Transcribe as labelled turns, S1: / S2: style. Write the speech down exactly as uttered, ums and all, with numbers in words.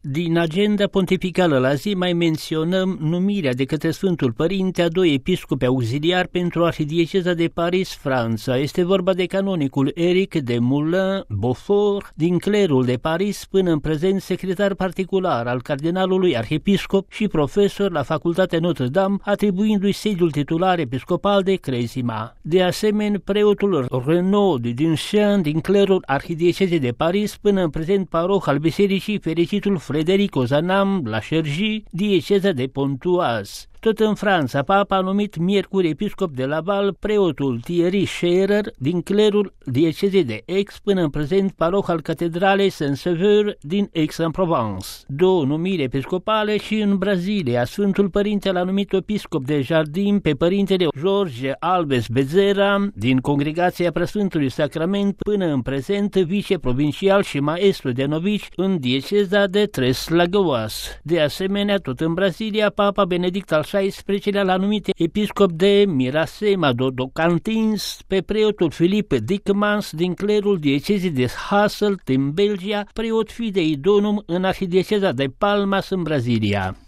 S1: Din agenda pontificală la zi mai menționăm numirea de către Sfântul Părinte a doi episcopi auxiliari pentru Arhidieceza de Paris, Franța. Este vorba de canonicul Eric de Moulin-Beaufort, din clerul de Paris, până în prezent secretar particular al cardinalului arhiepiscop și profesor la Facultatea Notre-Dame, atribuindu-i sediul titular episcopal de Cresima. De asemenea, preotul Renaud de Dunchamp, din clerul Arhidiecezei de Paris, până în prezent paroh al Bisericii Fericitul Frederic Ozanam la Cergy, dieceza de Pontoise. Tot în Franța, papa a numit miercuri episcop de Laval preotul Thierry Scherer din clerul diecezei de Aix, până în prezent paroh al catedralei Saint-Sauveur din Aix-en-Provence. Două numiri episcopale și în Brazilia. Sfântul Părinte l-a numit episcop de Jardim pe părintele Jorge Alves Bezerra din congregația Preasfântului Sacrament, până în prezent viceprovincial și maestru de novici în dieceza de Tres Lagoas. De asemenea, tot în Brazilia, papa Benedict al șaisprezecelea l-a numit episcop de Mirasema do Tocantins pe preotul Philippe Dickmans din clerul diecezii de Hasselt din Belgia, preot fidei donum în arhidieceza de Palmas în Brazilia.